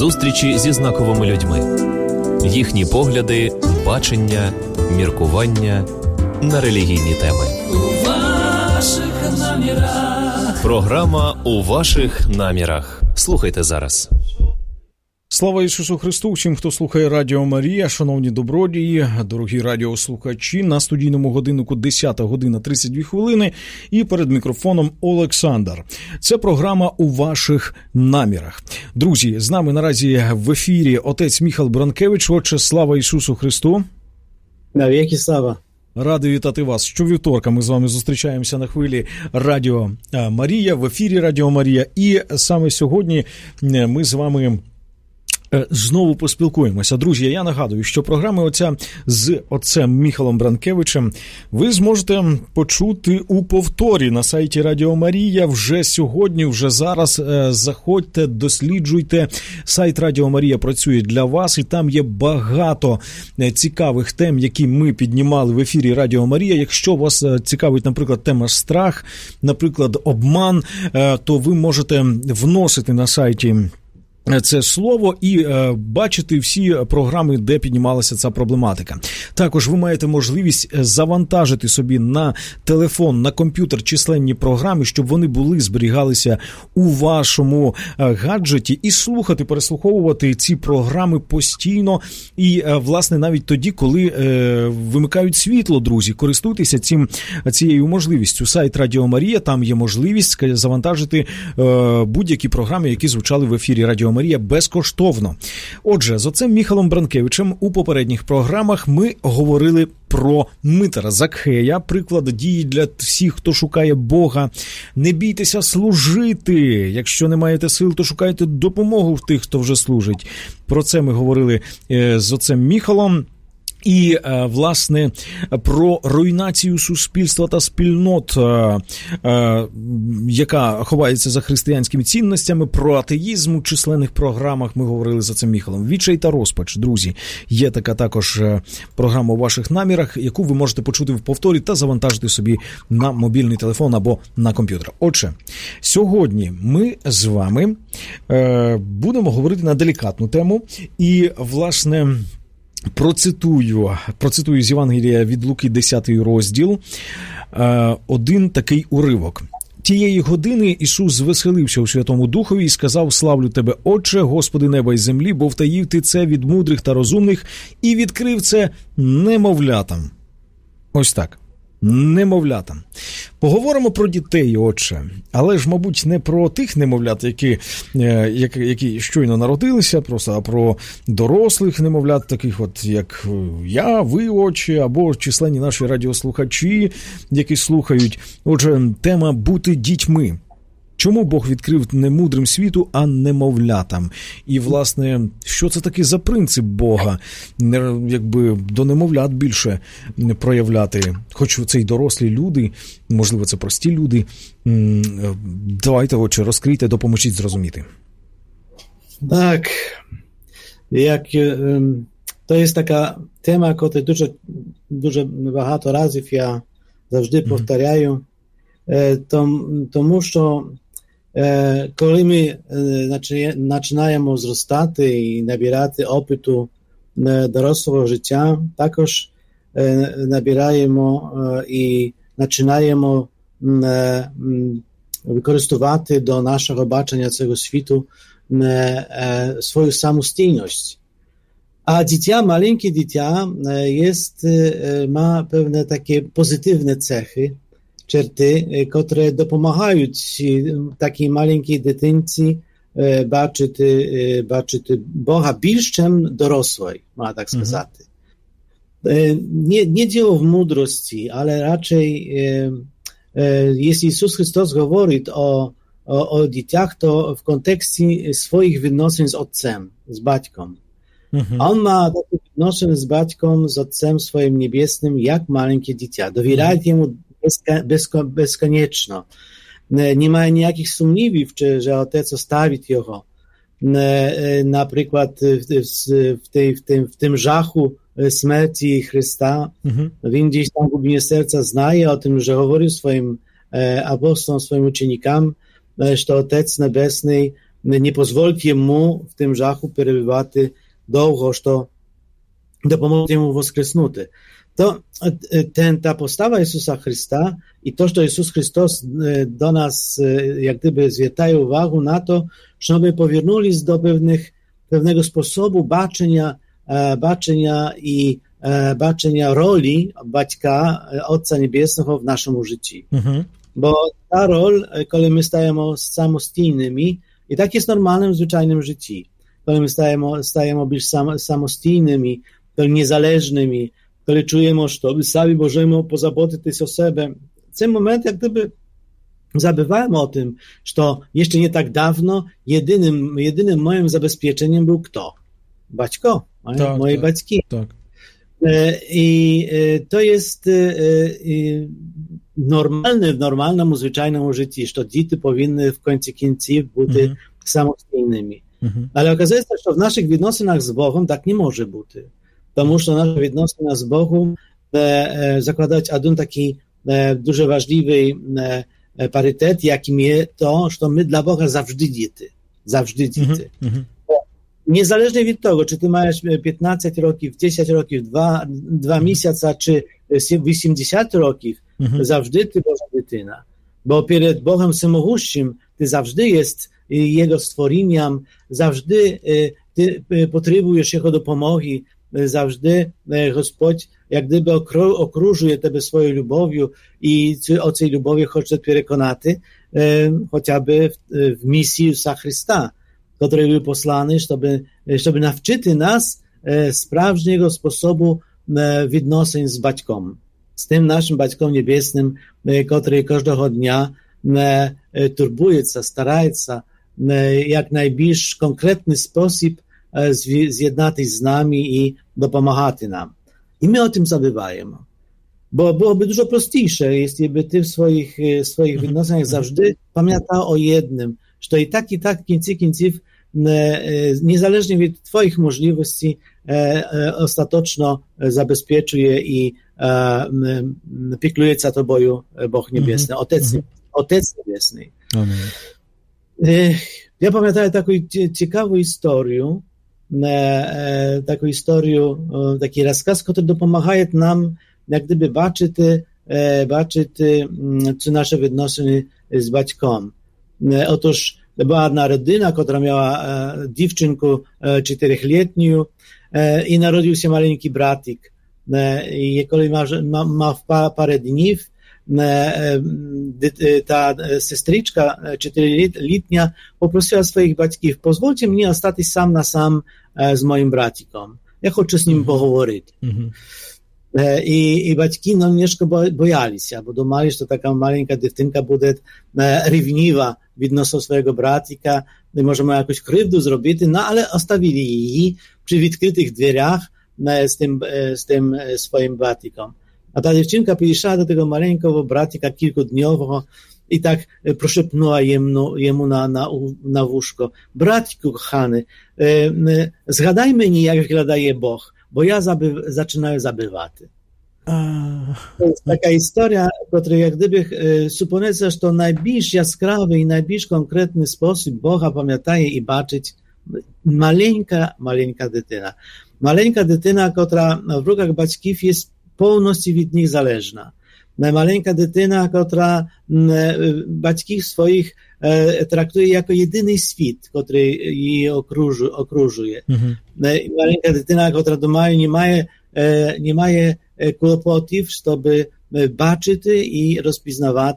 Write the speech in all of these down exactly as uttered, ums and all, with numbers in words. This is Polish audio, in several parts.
Зустрічі зі знаковими людьми. Їхні погляди, бачення, міркування на релігійні теми. У ваших намірах. Програма «У ваших намірах». Слухайте зараз. Слава Ісусу Христу! Всім, хто слухає Радіо Марія, шановні добродії, дорогі радіослухачі, на студійному годиннику десята година тридцять дві хвилини і перед мікрофоном Олександр. Це програма «У ваших намірах». Друзі, з нами наразі в ефірі отець Міхал Бранкевич. Отче, слава Ісусу Христу! Навіки слава! Радий вітати вас. Щовівторка ми з вами зустрічаємося на хвилі Радіо Марія, в ефірі Радіо Марія. І саме сьогодні ми з вами знову поспілкуємося. Друзі, я нагадую, що програми оця з отцем Міхалом Бранкевичем ви зможете почути у повторі на сайті Радіо Марія вже сьогодні, вже зараз. Заходьте, досліджуйте. Сайт Радіо Марія працює для вас, і там є багато цікавих тем, які ми піднімали в ефірі Радіо Марія. Якщо вас цікавить, наприклад, тема страх, наприклад, обман, то ви можете вносити на сайті це слово і е, бачити всі програми, де піднімалася ця проблематика. Також ви маєте можливість завантажити собі на телефон, на комп'ютер численні програми, щоб вони були, зберігалися у вашому е, гаджеті, і слухати, переслуховувати ці програми постійно і, е, власне, навіть тоді, коли е, вимикають світло, друзі. Користуйтеся цим, цією можливістю. Сайт Радіо Марія, там є можливість завантажити е, будь-які програми, які звучали в ефірі Радіо Марія безкоштовно. Отже, з отцем Міхалом Бранкевичем у попередніх програмах ми говорили про Митара Закхея, приклад дії для всіх, хто шукає Бога. Не бійтеся служити. Якщо не маєте сил, то шукайте допомогу в тих, хто вже служить. Про це ми говорили з отцем Міхалом. І, власне, про руйнацію суспільства та спільнот, яка ховається за християнськими цінностями, про атеїзм у численних програмах ми говорили за цим Міхалом. «Відчай та розпач», друзі. Є така також програма «У ваших намірах», яку ви можете почути в повторі та завантажити собі на мобільний телефон або на комп'ютер. Отже, сьогодні ми з вами будемо говорити на делікатну тему і, власне, Процитую, процитую з Євангелія від Луки, десятий розділ, один такий уривок. «Тієї години Ісус звеселився у Святому Духові і сказав: славлю тебе, Отче, Господи неба й землі, бо втаїв ти це від мудрих та розумних і відкрив це немовлятам». Ось так. Немовлятам. Поговоримо про дітей, отче, але ж, мабуть, не про тих немовлят, які, які, які щойно народилися, просто, а про дорослих немовлят, таких от, як я, ви, отче, або численні наші радіослухачі, які слухають. Отже, тема «Бути дітьми». Чому Бог відкрив не мудрим світу, а немовлятам? І, власне, що це таке за принцип Бога? Якби до немовлят більше проявляти. Хоч це й дорослі люди, можливо, це прості люди. Давайте, отче, розкрийте, допоможіть зрозуміти. Так, як, то є така тема, яку дуже, дуже багато разів я завжди повторяю, тому що коли ми починаємо зростати і набирати опиту дорослого життя, також набираємо і починаємо використовувати до нашого бачення цього світу свою самостійність. A dziecię, maleńkie dziecię jest, ma pewne takie pozytywne cechy, czerty, które dopomagają takiej maleńkiej dитинці бачити, бачити Бога більш, чим дорослий, можна так сказати. Nie, nie dzieło w mądrości, ale raczej jeśli Jezus Chrystus mówi o, o, o dzieciach, to w kontekście swoich відносин z Ojcem, z Батьком. Mhm. On ma takie відносини z Батьком, z Ojcem swoim niebiesnym, jak maleńkie dziecię. Dowierają mhm. Jemu bezka, bezko, bezkoniecznie. Nie ma ніяких сумнівів, чи, że Отець оставить його. Наприклад, в, в, в, в, в тим жаху смерті Христа, uh-huh. він gdzieś tam w głębi serca знає o tym, że говорив своїм апостолам, своїм ученикам, що Отець Небесний не позвольте йому в тим жаху перебувати довго, що допомогти йому воскреснути. То ten, ta postawa Jezusa Chrysta i to, że Jezus Chrystus do nas jak gdyby zwracają uwagę na to, żeby powierнулись do pewnych, pewnego sposobu baczenia, baczenia i baczenia roli baćka Ojca Niebieskiego w naszym życiu. Mhm. Bo ta rol, kiedy my stajemy samostojnymi, i tak jest normalnym, zwyczajnym życiu, kiedy my stajemy, stajemy być sam, samostojnymi, niezależnymi, kiedy czujemy, że my sami możemy pozabotyć o siebie. W tym momencie jak gdyby zabywałem o tym, że jeszcze nie tak dawno jedynym, jedynym moim zabezpieczeniem był kto? Baćko, tak, moje tak, baćki. Tak. I to jest normalne w normalnym, zwyczajnym życiu, że dzieci powinny w końcu końców być mhm. samostojnymi. Mhm. Ale okazuje się, że w naszych відносинах z Bogiem tak nie może być. Тому що nasze відносини з Богом закладають один такий дуже важливий паритет, яким є то, що ми для Бога завжди діти. Завжди діти. Mm-hmm. Niezależnie od tego, czy ty masz piętnaście rokів, dziesięć rokів, dwa, dwa mm-hmm. miesiące, czy osiemdziesiąt rokів, mm-hmm. zawsze ty Boża dytyna. Bo przed Bogiem Wszechmogącym ty zawsze jest Jego stworzeniem, zawsze ty potrzebujesz Jego dopomogi, zawsze Господь jak gdyby okrużuje Ciebie swoją lubowią i o tej lubowi chce przekonać chociażby w, w misji Jezusa Chrysta, który był posłany, żeby, żeby nauczyć nas sprawnego sposobu відносин z Baćkom, z tym naszym Baćkom Niebiesnym, który każdego dnia turbuje się, stara się jak najbliższy konkretny sposób zjednać z nami i dopomagać nam. I my o tym zabywajemy. Bo byłoby dużo prostsze, jeśli by ty w swoich, swoich відносинах zawsze pamiętał o jednym, że i tak, i tak, końcy końców, niezależnie od twoich możliwości, ostatecznie zabezpieczuje i piekluje się tobою Bóg Niebiesny, Otec, Otec Niebiesny. Amen. Ja pamiętam taką ciekawą historię, taką historię, taki rozkaz, który dopomaga nam jak gdyby baczyć, baczyć czy nasze відносини z baćkom. Otóż była jedna rodzina, która miała dziewczynkę czteroletnią i narodził się maleńki bratik. I kiedy ma, ma parę dni, ta sestryczka czteroletnia poprosiła swoich baćków, pozwólcie mnie ostać sam na sam z moim bratikom. Ja chcę z nim poговорить. Mm-hmm. I, i baćki no nieżko bojali się, bo думали, że taka maleńka dziewczynka będzie rewniwa відносно swojego bratika, i może ma jakąś krzywdę zrobić, no ale ostawili jej przy odkrytych drzwiach z tym, z tym swoim bratikom. A ta dziewczynka przyszła do tego maleńkiego bratika kilkudniowego i tak proszepnęła jemu, jemu na, na, na łóżko. Bratiku kochany, zgadaj mnie, jak wygląda Bóg, bo ja zaby, zaczynaję zabywać. To jest taka historia, która jak gdyby suponuje, że to najbliższy jaskrawy i najbliższy konkretny sposób Boga pamiętaje i baczyć maleńka, maleńka dytyna. Maleńka dytyna, która w rukach baćków jest pełności od nich zależna. Maleńka dytyna, która baćków swoich traktuje jako jedyny świat, który jej okrużu, okrużuje. Mhm. Maleńka dytyna, która domaje nie ma nie ma kłopotów, żeby baczyć i rozpoznawać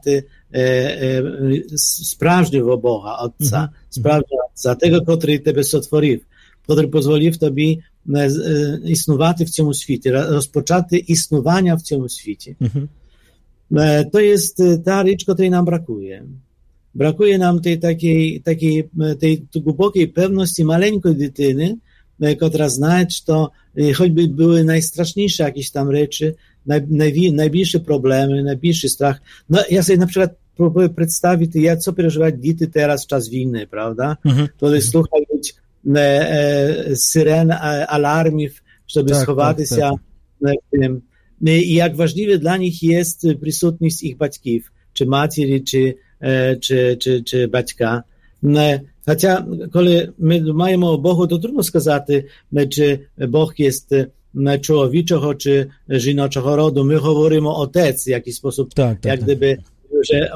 sprawdziwego Boga, Otca, mhm. sprawdziwego Otca, tego, który Ciebie stworzył, który pozwolił Tobie istnować w tym świecie, rozpocząć istnowania w tym świecie. Mhm. To jest ta rzecz, której nam brakuje. Brakuje nam tej takiej, takiej tej głębokiej pewności maleńkiej dytyny, która zna, że choćby były najstraszniejsze jakieś tam rzeczy, naj, naj, najbliższe problemy, najbliższy strach. No ja sobie na przykład próbuję przedstawić, jak co przeżywać dzieci teraz w czas wojny, prawda? Mhm. To jest słuchać e, e, syren, alarmów, żeby tak, schować tak, się tak. w tym. I jak ważliwe dla nich jest przysutność ich baćków, czy materi, czy, czy, czy, czy baćka. Хоча, коли ми маємо Богу, то трудно сказати, чи Бог є чоловічого чи жіночого роду. Ми говоримо отець, в якийсь спосіб, так, так, як гdyby вже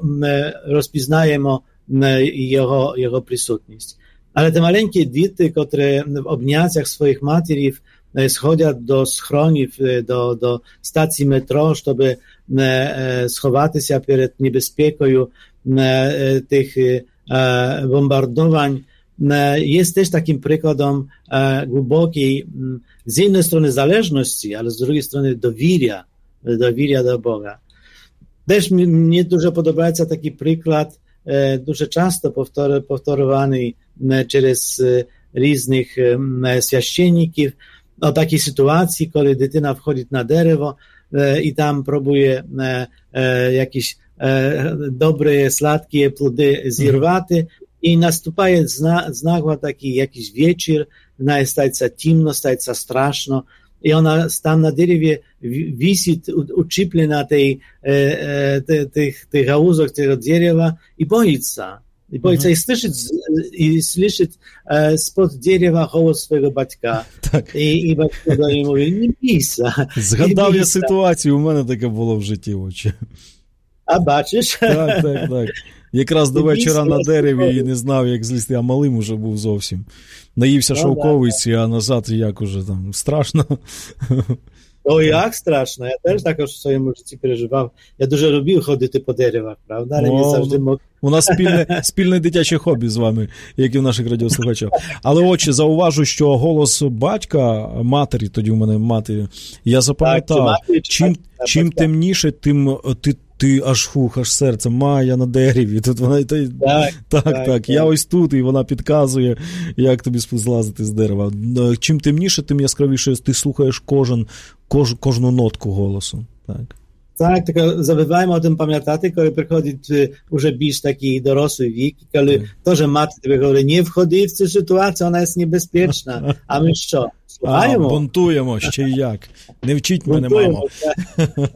розпізнаємо його, його присутність. Але те маленькі діти, котрі в обняттях своїх матерів сходять до схронів, до, до стації метро, щоб сховатися перед небезпекою тих bombardowań, jest też takim przykładem głębokiej, z jednej strony zależności, ale z drugiej strony dowieria, dowieria do Boga. Też mnie dużo podoba się taki przykład, дуже часто повторюваний через різних священників, o takiej sytuacji, kiedy dytyna wchodzi na дерево i tam próbuje jakieś dobre, sladkie plody zirwaty i następuje znagła taki jakiś wieczór, staje się ciemno, staje się straszno i ona tam na drzewie wisi uczepiona tej, tych, tych gałuzach tego drzewa i boi się. I boi się i słyszy, i słyszy spod drzewa głos swojego baćka. Так. І, і батько до нього mówi, не бійся. Згадав я ситуацію, у мене таке було в житті, отче. А бачиш? Так, так, так. Якраз до вечора на дереві і не знав, як злізти, а малим уже був зовсім. Наївся Ну, шовковиці, а назад як уже там страшно. O, jak straszno. Ja też tak już w swoim życiu przeżywałem. Ja dużo lubił chodzić po drzewach, prawda? Ale nie О, zawsze mógł. У нас спільне, спільне дитяче хобі з вами, як і в наших радіослухачів. Але, отче, зауважу, що голос батька, матері, тоді у мене мати, я запам'ятав, Так, чи матері, чи чим, батька, чим батька. темніше, тим ти, ти аж фух, аж серце, Майя на дереві. Тут вона, та, так, Так, так, так, так. я ось тут, і вона підказує, як тобі злазити з дерева. Чим темніше, тим яскравіше ти слухаєш кожен, кож, кожну нотку голосу. Так. Tak, tylko zabywajmy o tym pamiętać, kiedy przychodzi już bisz taki dorosły wiek, kiedy to, że matka tobie mówi, nie wchodzi w tę sytuację, ona jest niebezpieczna. A my co? А, Słuchajmy. бунтуємо, ще й як. Не вчіть мене, Buntujemy, мамо. tak.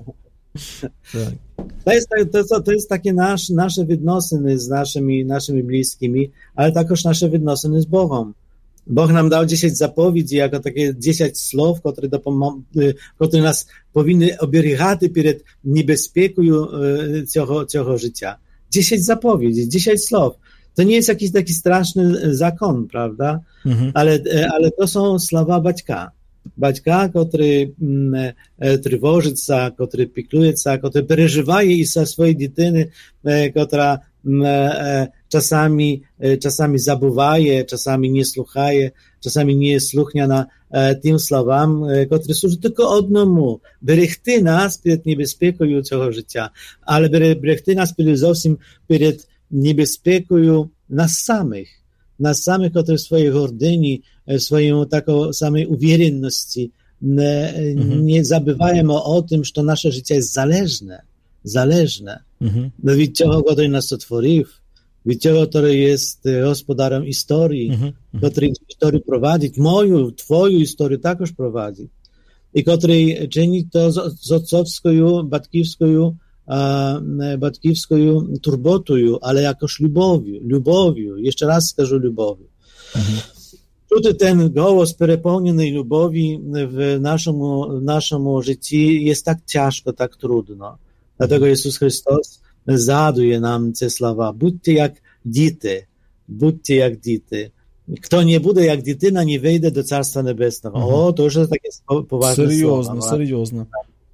Так. To jest, to, to jest takie nasz, nasze відносини z naszymi, naszymi bliskimi, ale także nasze відносини z Bogiem. Bóg nam dał dziesięć zapowiedzi, jako takie dziesięć słów, które, dopom- które nas powinny obierigać przed niebezpieką tego, tego życia. Dziesięć zapowiedzi, dziesięć słów. To nie jest jakiś taki straszny zakon, prawda? Mhm. Ale, ale to są słowa baćka. Baćka, który mm, trwoży się, który pikluje się, który przeżywa i za swojej dziewczyny, która mm, czasami, czasami zabuwaje, czasami nie słuchaje, czasami nie jest słuchniana tym słowom, które służą tylko odnemu. Berechty nas przed niebezpieką tego życia, ale berechty nas przede wszystkim przed niebezpieką nas samych. Nas samych, które w swojej gordyni, w swojej taką samej uwierzoności nie, Mhm. nie zabywajmy o tym, że nasze życie jest zależne. Zależne. Mhm. No від цього, który nas stworzył, від цього, który jest gospodarem historii, Mhm. który historię prowadzi, moją, twoją historię także prowadzi. I który czyni to z, z ojcowską, batkiwską, a, batkiwską turbotą, ale jakoś lubowią, lubowią, jeszcze raz skażę lubowią. Mhm. Czuty ten głos perepełniony lubowi w naszym, w naszym życiu jest tak ciężko, tak trudno. Dlatego Jezus Chrystus zaduje nam te słowa. Budźcie jak dzieci, budźcie jak dzieci. Kto nie буде jak дитина, nie wejdzie do Carstwa Niebesnego. Mhm. O, to już jest takie poważne Серйозно, słowa. серйозно.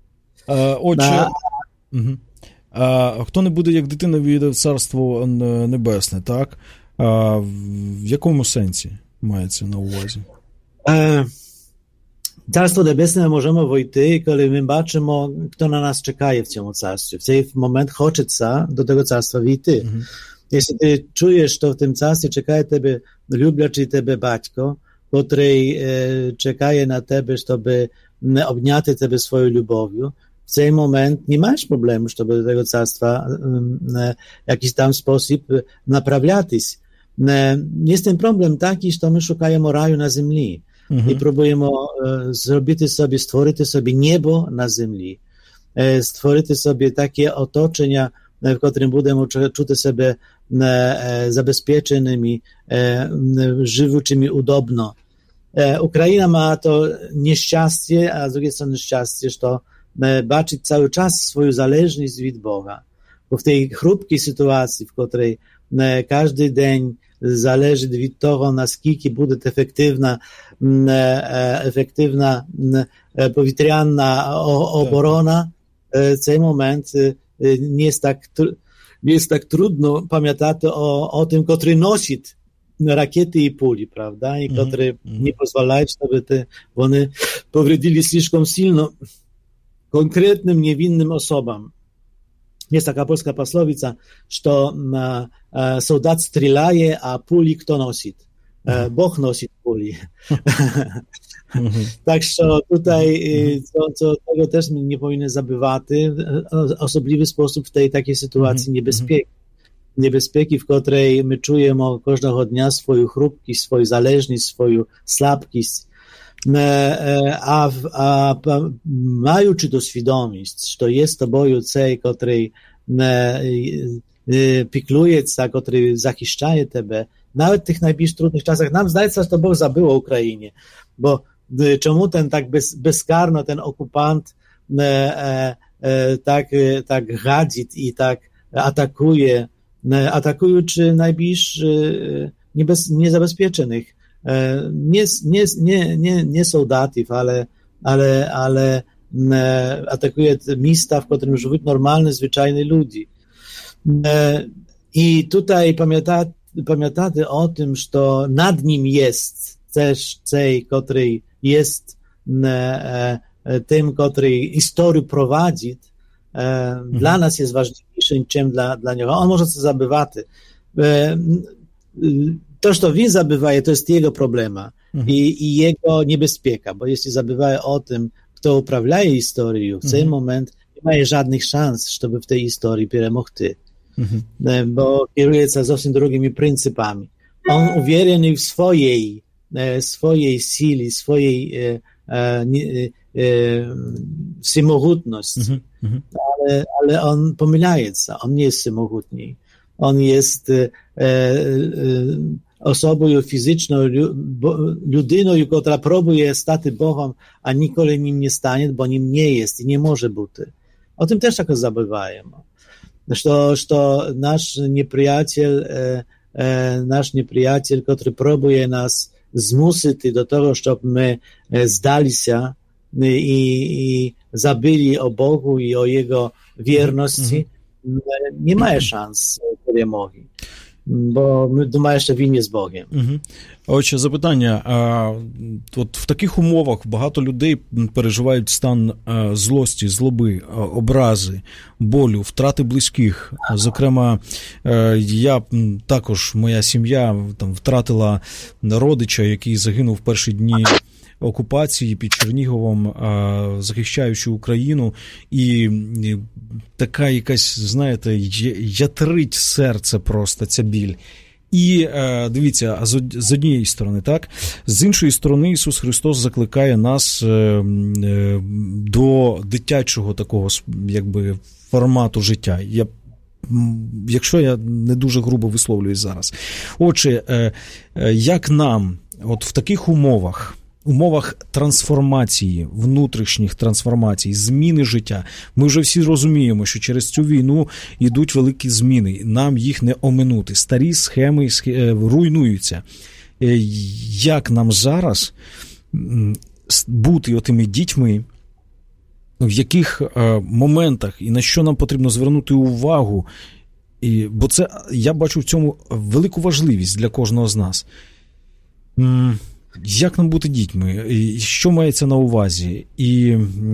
А, отче, На- угу. а, хто не буде як дитина, війде в Царство Небесне, так? А, в якому сенсі мається на увазі? E, Carstwo Niebesne możemy wejść, kiedy my patrzymy, kto na nas czeka w tym carstwie. W ten moment chce się do tego carstwa wejść. Mhm. Jeśli ty czujesz, że w tym carstwie czeka ciebie lubiaczy ciebie batko, który e, czeka na ciebie, żeby obniać ciebie swoją lubowią, w ten moment nie masz problemu, żeby do tego carstwa e, w jakiś tam sposób naprawiać. E, jest ten problem taki, że my szukamy raju na ziemi. Mhm. І пробуємо е, зробити собі, створити собі небо на землі, е, створити собі таке оточення w którym będą czuć sobie zabezpieczonymi, żywuczymi udobno. Ukraina ma to nieszczęście, a z drugiej strony szczęście, że baczyć cały czas swoją zależność od Boga. Bo w tej chrupkiej sytuacji, w której każdy dzień zależy od tego, na skільки będzie efektywna, efektywna powietrzna obrona, w ten moment nie jest tak, nie jest tak trudno pamiętać o, o tym, który nosi rakiety i puli, prawda? I mm-hmm. które nie pozwalają, żeby te one powredzili zbyt silno konkretnym, niewinnym osobom. Jest taka polska posłowica, że soldat strzelaje, a puli kto nosi? Bóg nosi puli. Tak, że tutaj co, co tego też nie powinny zabywać, osobliwy sposób w tej takiej sytuacji niebezpieki. Niebezpieki, w której my czujemy każdego dnia swoją chrupkość, swoją zależność, swoją słabkość, a, a, a mając to świadomość, że jest to boju tej, której pikluje się, który zachiszczaje Ciebie, nawet w tych najbliższych trudnych czasach, nam zdaje się, że to Bóg zabył o Ukrainie, bo czemu ten tak bez, bezkarno, ten okupant e, e, tak, tak gadzi i tak atakuje, atakując najbliższych niebez, niezabezpieczonych, nie, nie, nie, nie, nie soldatów, ale, ale, ale atakuje miejsca, w którym żyją normalne, zwyczajne ludzie. I tutaj pamiętać, pamiętać o tym, że nad nim jest też tej, który jest tym, który historię prowadzi, mhm. dla nas jest ważniejszy niż dla, dla niego. On może to zabywać. To, że to on zabywa, to jest jego problema mhm. i, i jego niebezpieka, bo jeśli zabywa o tym, kto uprawia historię, w mhm. ten moment nie ma żadnych szans, żeby w tej historii przemógł ty. Mhm. Bo kieruje się zupełnie drugimi pryncypami. On uwierzył w swojej, swojej sili, swojej e, e, e, samochódności, mhm. ale, ale on pomyla się, on nie jest samochódny. On jest e, e, osobą fizyczną, ludyną, która próbuje stać Bogiem, a nigdy nim nie stanie, bo nim nie jest i nie może być. O tym też jakoś zabywajemy. Że, że nasz nieprzyjaciel, e, e, nasz nieprzyjaciel, który próbuje nas zmusić do tego, żeby my zdali się i, i zabyli o Bogu i o Jego wierności, mm-hmm. nie ma szans перемоги. Бо ми думаємо, що він є з Богом. Угу. Отже, запитання. А, от в таких умовах багато людей переживають стан а, злості, злоби, а, образи, болю, втрати близьких. Зокрема, а, я також, моя сім'я там втратила родича, який загинув в перші дні окупації під Черніговом, захищаючи Україну, і така якась, знаєте, ятрить серце просто ця біль. І дивіться, з однієї сторони, так, з іншої сторони Ісус Христос закликає нас до дитячого такого, якби, формату життя. Я якщо я не дуже грубо висловлююсь зараз. Отже, як нам от в таких умовах, умовах трансформації, внутрішніх трансформацій, зміни життя. Ми вже всі розуміємо, що через цю війну йдуть великі зміни. Нам їх не оминути. Старі схеми руйнуються. Як нам зараз бути отими дітьми, в яких моментах і на що нам потрібно звернути увагу? І, бо це, я бачу в цьому велику важливість для кожного з нас. Як нам бути дітьми? Що мається на увазі? І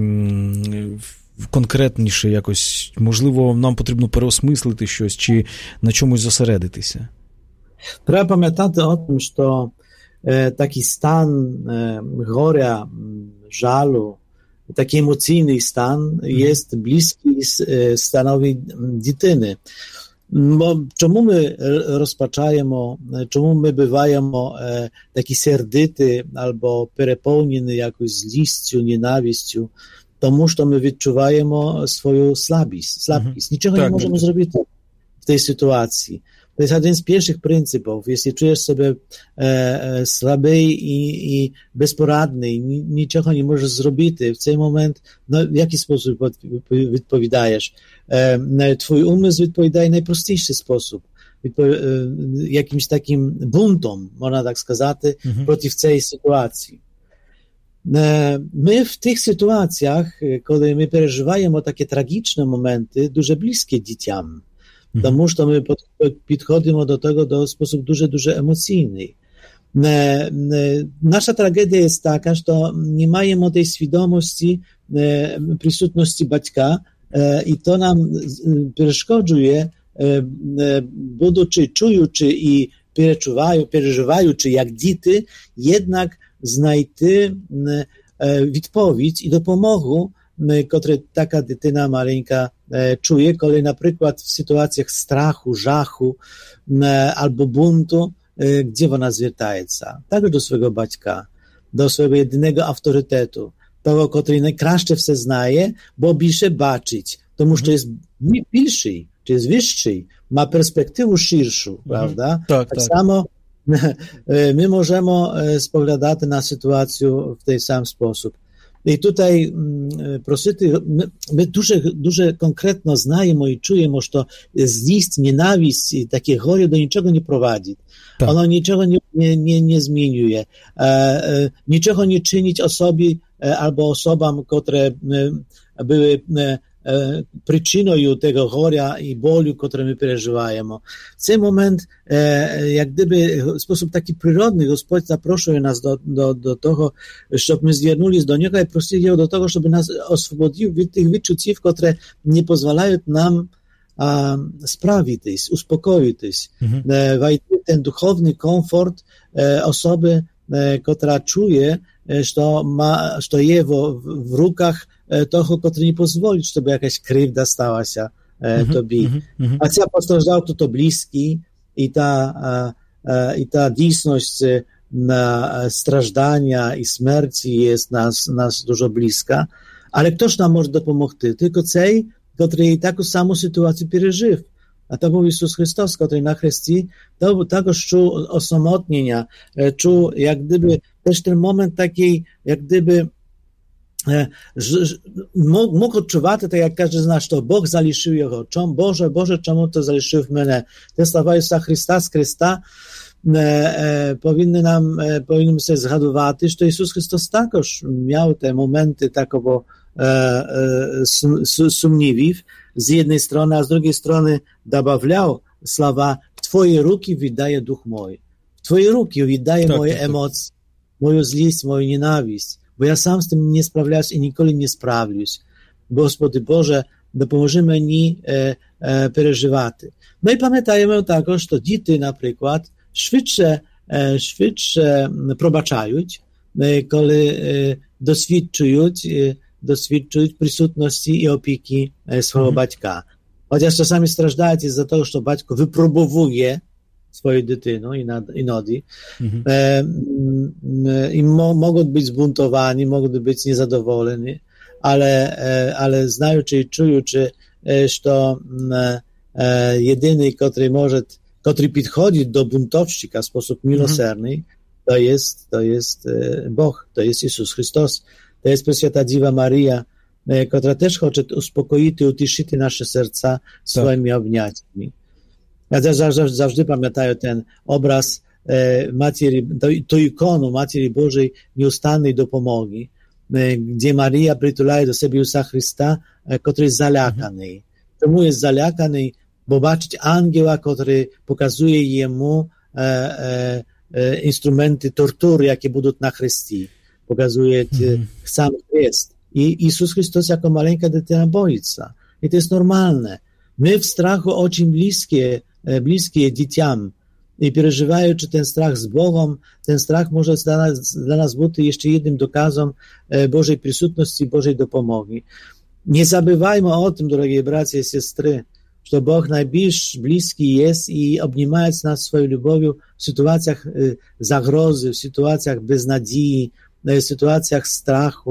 конкретніше якось, можливо, нам потрібно переосмислити щось, чи на чомусь зосередитися? Треба пам'ятати о тому, що е, такий стан е, горя, жалу, такий емоційний стан є близький е, станові дитини. Bo czemu my rozpaczajemy, czemu my bywajemy e, taki serdyty albo perepełnieni jakąś złością, nienawiścią, тому що ми відчуваємо свою слабість. слабкість. Нічого Так, не можемо так. зробити в tej sytuacji. To jest jeden z pierwszych pryncypów. Jeśli czujesz sobie e, e, słaby i, i bezporadny, i ni- niczego nie możesz zrobić w ten moment, no w jaki sposób odp- odpowiadajesz? E, twój umysł odpowiada w najprostszy sposób. Відпо- е, якимсь таким бунтом, можна так сказати, Мгм. проти цієї ситуації. Е, Ми в тих ситуаціях, е, коли ми переживаємо такі трагічні моменти, дуже близькі дітям, Мгм. тому що ми під- підходимо до того до спосіб дуже-дуже емоційний. Е, е, Наша трагедія є така, що не маємо tej świadomości е, присутності батька, е, і то нам е, перешкоджує, е, е, будучи чуючи і перечуваю, переживаючи як діти, jednak знайти е, е, відповідь і допомогу, е, котру така дитина маленька е, чує, коли, наприклад, в ситуаціях страху, жаху е, або бунту, е, gdzie вона звертається? Також до свого батька, до свого єдиного авторитету, того, котрий найкраще все знає, бо більше бачить, тому що є більший, чи є вищий, ma perspektywę szirszą, prawda? Tak, Tak tak. samo e, my możemy e, spoglądać na sytuację w ten sam sposób. I tutaj mm, prosity, my, my duże, duże konkretno znajemy i czujemy, że to zlist, nienawiść i takie gory do niczego nie prowadzi. Tak. Ono niczego nie, nie, nie, nie zmieniuje. E, e, niczego nie czynić osobie e, albo osobom, które e, były e, e, przyczyną tego gorя i bólu, które my przeżywamy. W ten moment, e, jak gdyby w sposób taki przyrodny, Gospodź zaprosił nas do, do, do tego, żebyśmy zwierнулись do Niego i prosili do tego, żeby nas oswobodził od tych wyczuciów, które nie pozwalają nam a, sprawić, uspokoić, Mhm. e, wejść w ten duchowny komfort e, osoby, e, która czuje, e, że ma, że jest w, w rukach e, toho, który nie pozwoli, żeby jakaś krzywda stała się e, tobie. Mhm. Mhm. A ця постраждав тут то близький, і та, а, а, і та дійсність е, на е, страждання і смерті є нас, нас дуже близька. Але хто ж нам може допомогти? Тільки цей, який таку саму ситуацію пережив. А то був Ісус Христос, який на хресті, то також чув осамотнення, е, чув, як гdyby, теж ten момент такий, як гdyby, е, ж- ж- мог, мог відчувати, так як каже з нас, що Бог залишив його. Чом, Боже, Боже, чому ти залишив мене? Те слова Ісуса Христа з Христа е, е, повинні нам, е, повинні се згадувати, що Ісус Христос також мав те моменти такого е, е, сум- су- сумнівів з jednej strony, a z drugiej strony добавляв слова «В Твої руки віддає дух мой». В Твої руки віддає Так, мої так, так. емоції, мою злість, мою ненависть, бо я сам з тим не справляюсь і ніколи не справлюсь. Господи Боже, допоможи мені е, е, переживати. Ну і пам'ятаємо також, що діти, наприклад, швидше, е, швидше пробачають, е, коли е, досвідчують, е, досвідчують присутності і опіки е, свого Мгм. батька. Chociaż czasami stраждають із-за того, що батько випробовує свою дитину іноді, Mhm. e, m, i mo, mogą być zbuntowani, mogą być niezadowoleni, ale, e, ale znaючи i czujący, e, że to m, e, jedyny, który może, który podchodzi do buntowщика w sposób miłosierny, to jest, to jest e, Bóg, to jest Jezus Chrystus, to jest Preswięta Dziewa Maria, e, która też chce uspokoić i uciszyć nasze serca swoimi obniaciami. Ja zawsze, zawsze pamiętaję ten obraz e, Matki, to, to ikonu Matki Bożej nieustannej dopomogi, e, gdzie Maria przytulaje do siebie Jezusa Chrysta, e, który jest zalakany. Czemu jest zalakany? Bo baczyć angiela, który pokazuje jemu e, e, e, instrumenty tortury, jakie będą na Chrystii. Pokazuje Mhm. sam jest. I Jezus Chrystus jako maleńka dytyna boi się. I to jest normalne. My w strachu очень bliskie, e, bliskie dzieciom i przeżywając ten strach z Bogiem, ten strach może dla nas, dla nas być jeszcze jednym dokazem e, Bożej przysutności, Bożej dopomogi. Nie zabywajmy o tym, drogie bracia i siostry, że Bóg najbliższy, bliski jest i obнимając nas swoją любовью w sytuacjach e, zagrozy, w sytuacjach beznadziei, w sytuacjach strachu,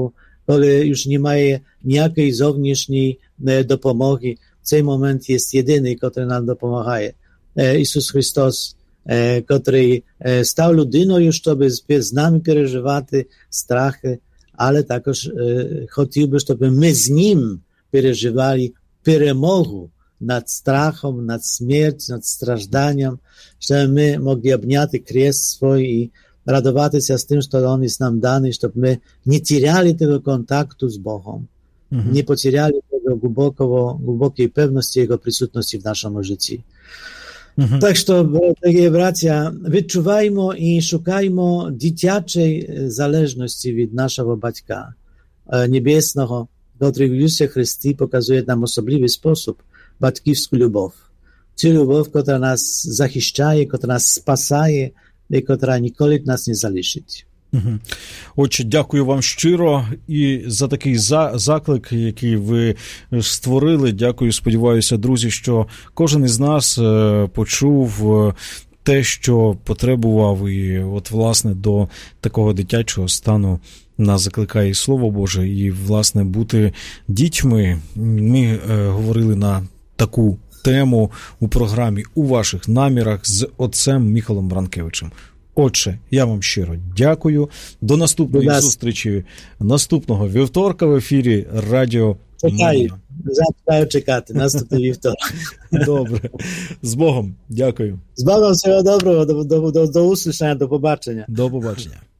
коли już немає ніякої зовнішньої допомоги, в цей момент є єдиний, який нам допомагає. Ісус Христос, який став людиною, щоб з нами переживати страхи, але також хотів би, щоб ми з ним переживали перемогу над страхом, над смертю, над стражданням, щоб ми могли обняти крест свій і радуватися з тим, що Він є нам даний, щоб ми не теряли того контакту з Богом, mm-hmm. не потеряли того глибокого, глибокої певності Його присутності в нашому житті. Mm-hmm. Так що, дорогі браття, відчуваємо і шукаємо дитячої залежності від нашого батька небесного, який в Ісусі Христі показує нам особливий спосіб батьківську любов. Цю любов, яка нас захищає, яка нас спасає, і яка ніколи нас не залишить. Отже, дякую вам щиро і за такий за, заклик, який ви створили. Дякую, сподіваюся, друзі, що кожен із нас почув те, що потребував, і от, власне, до такого дитячого стану нас закликає і Слово Боже, і, власне, бути дітьми. Ми е, говорили на таку тему у програмі «У ваших намірах» з отцем Міхалом Бранкевичем. Отже, я вам щиро дякую. До наступної До зустрічі наступного вівторка в ефірі Радіо Марія. Чекаю чекати, наступний вівторок. Добре. З Богом. Дякую. З Богом, всього доброго. До, до, до, до услышання, до побачення. До побачення.